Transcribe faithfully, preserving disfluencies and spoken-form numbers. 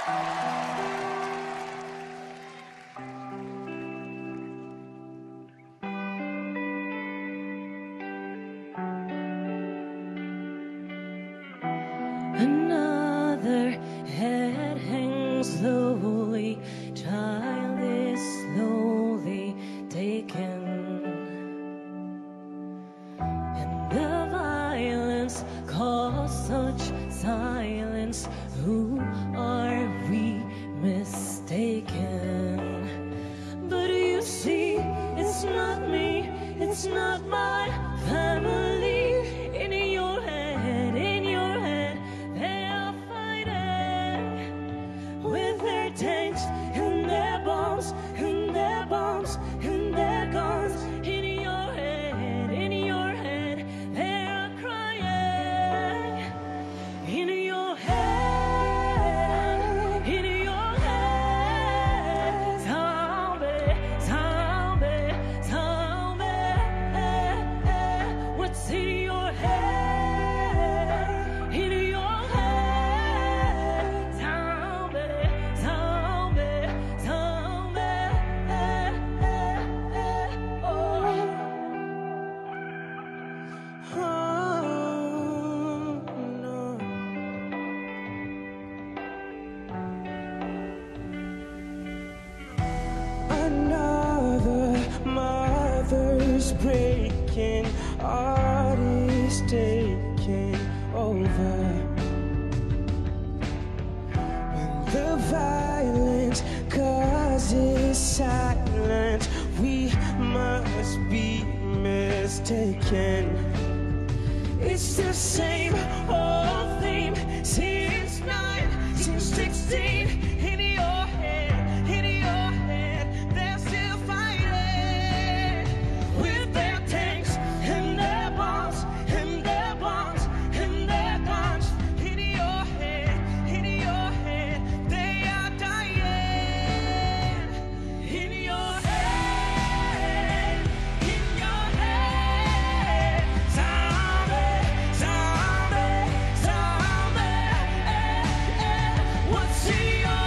Another head hangs lowly, child is slowly taken, and the violence caused such silence. Who are we mistaken? But you see, it's not me, it's not my family. In your head, in your head, they are fighting with their tanks and their bombs and their bombs and their guns. In your head, in your head, they are crying. In your head, in your head, zombie, zombie, zombie. What's in your head? In your head, zombie, zombie, zombie. Oh. Oh, no. Another mother's breaking, art is taking over. When the violence causes silence, we must be mistaken. It's the same old theme since nineteen sixteen. In your head, in your head, they're still fighting with their tanks and their bombs and their bombs and their guns. In your head, in your head, they are dying. In your head, in your head, zombie, zombie, zombie. What's in your